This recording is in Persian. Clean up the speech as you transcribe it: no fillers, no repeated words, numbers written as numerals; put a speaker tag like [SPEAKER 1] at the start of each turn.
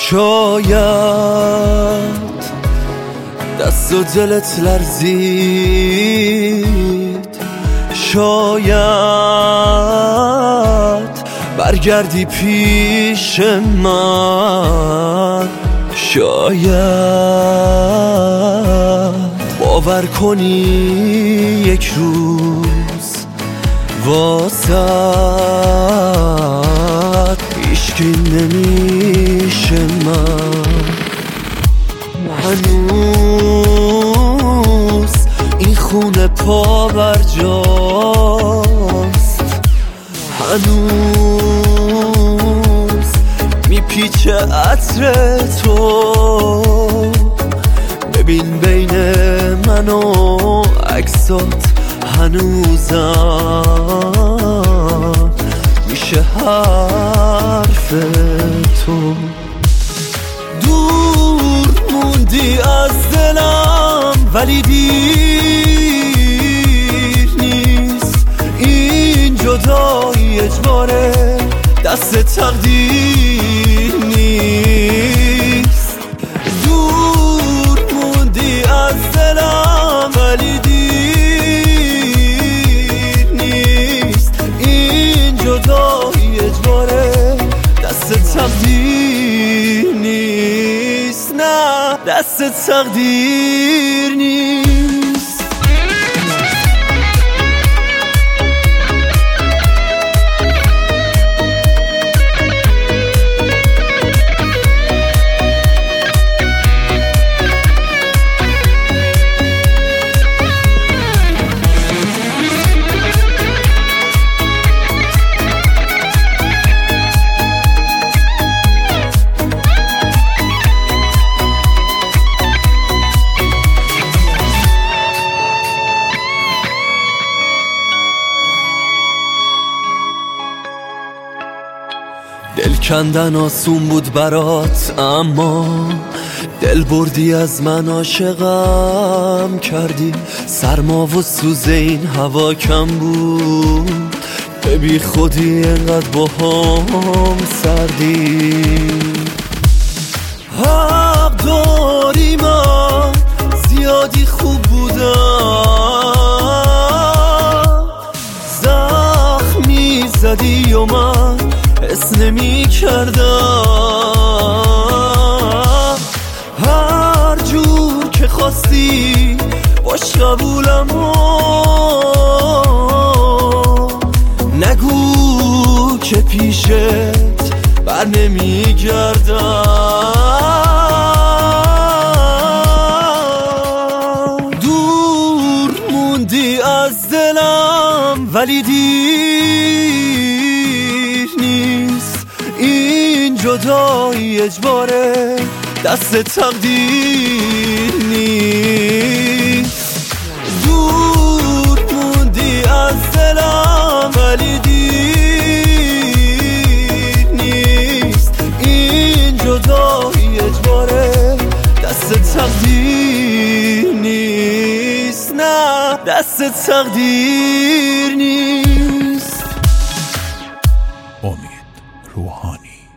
[SPEAKER 1] شاید دست و دلت لرزید، شاید برگردی پیش من، شاید باور کنی یک روز واسد هیچکی نمیشه. من هنوز این خونه پا بر جاست، هنوز میپیچه عطر تو. ببین بین من و عکسات هنوزم میشه حرف تو. دور موندی از دلم ولی دیر نیست، این جدایی اجباره دست تقدیر نیست. دور موندی از دلم ولی دیر نیست، این جدایی اجباره دست تقدیر نیست، نه دست تقدیر نیست. دل کندن آسون بود برات، اما دل بردی از من، عاشقم کردی. سرما و سوز این هوا کم بود، به بی خودی انقدر با هم سردی. حق داری من زیادی خوب بودم، زخمی زدی و من حس نمی کردم. هر جور که خواستی باش قبولم، نگو که پیشت بر نمی گردم. دور موندی از دلم ولی دیر نیست، این جدایی اجباره دست تقدیر نیست. دور موندی از دلم ولی دیر نیست، این جدایی اجباره دست تقدیر نیست، نه دست تقدیر نیست.
[SPEAKER 2] امید روحانی.